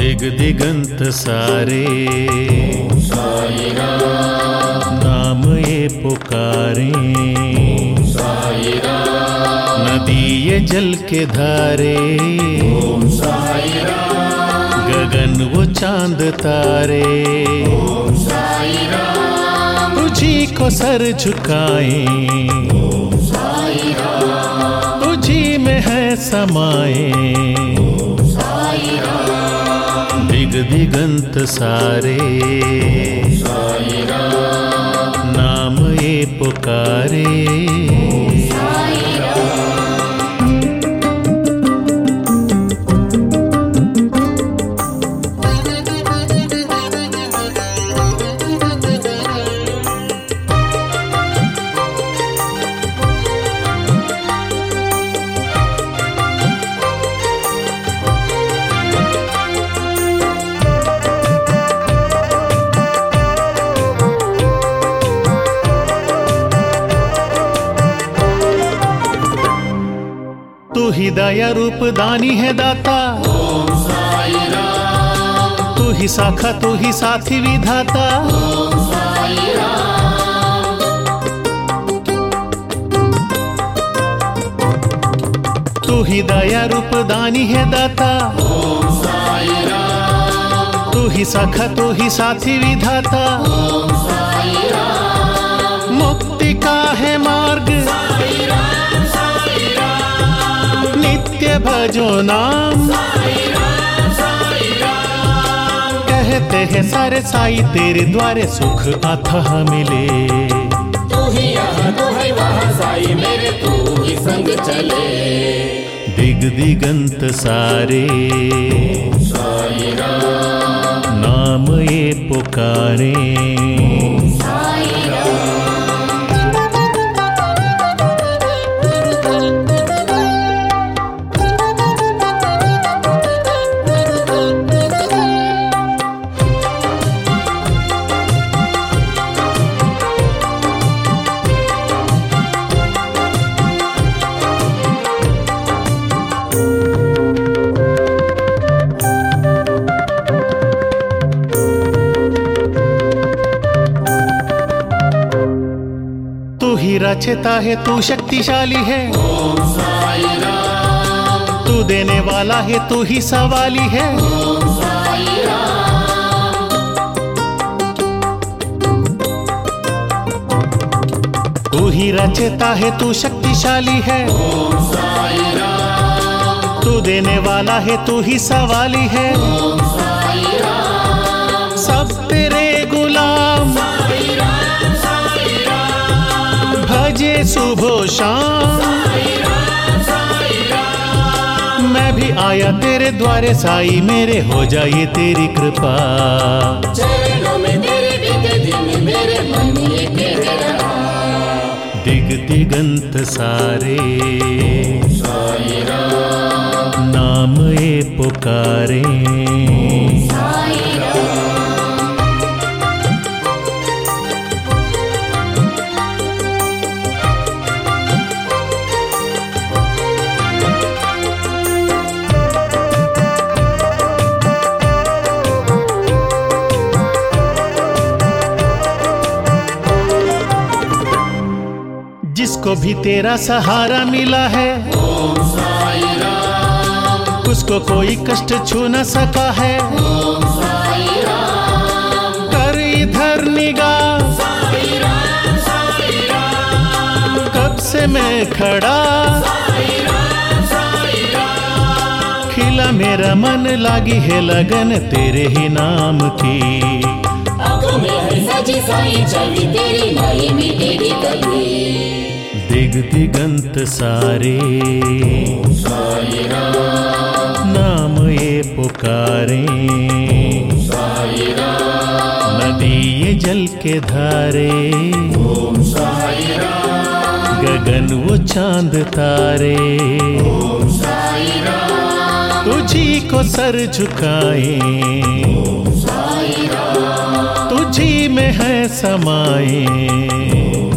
दिग दिगंत सारे साई राम, नाम ये पुकारे, साई राम, नदी ये जल के धारे, ओम साई राम, गगन वो चांद तारे, ओम साई राम, तुझी को सर झुकाए, ओम साई राम, तुझी में है समाए, ओम साई राम, दिग दिगंत सारे साई राम, नाम ये पुकारे। साई राम। तू ही दया रूप दानी है दाता, ओम साई राम, तू ही साखा तू ही साथी विधाता, ओम साई राम, तू ही दया रूप दानी है दाता, ओम साई राम, तू ही साखा तू ही साथी विधाता, ओम साई राम, मुक्ति का है मार्ग साई राम, साई राम, नित्य भजो नाम, साई राम, साई राम, कहते हैं सारे साई तेरे द्वारे सुख अथाह मिले। तू ही यहाँ तू है वहाँ साई मेरे तू ही संग चले, दिग दिगंत सारे साई राम, नाम ये पुकारे, साई राम। तू ही रचता है तू शक्तिशाली है, ओम साई राम, तू देने वाला है तू ही सवाली है, ओम साई राम, तू ही रचता है तू शक्तिशाली है, ओम साई राम, तू देने वाला है तू ही सवाली है, ओम साई राम, सब तेरे गुलाम साई राम, साई राम, भजे सुबह शाम, साई राम, साई राम, मैं भी आया तेरे द्वारे साई मेरे हो जाए तेरी कृपा, चरणों में तेरे बीते दिन मेरे मन ये कह रहा, दिग दिगंत सारे साई राम, नाम ये पुकारे, साई राम। जिसको भी तेरा सहारा मिला है ओम साई राम, उसको कोई कष्ट छू न सका है, ओम साई राम, कर इधर निगाह साई राम, साई राम, कब से मैं खड़ा, साई राम, साई राम, खिला मेरा मन लागी है लगन तेरे ही नाम की, आंखों में है सजी साई छवि तेरी नहीं मिटेगी कभी, दिग दिगंत सारे साई राम, नाम ये पुकारे, साई राम, नदी ये जल के धारे, ओम साई राम, गगन वो चांद तारे, ओम साई राम, तुझी को सर झुकाए, ओम साई राम, तुझी में है समाए,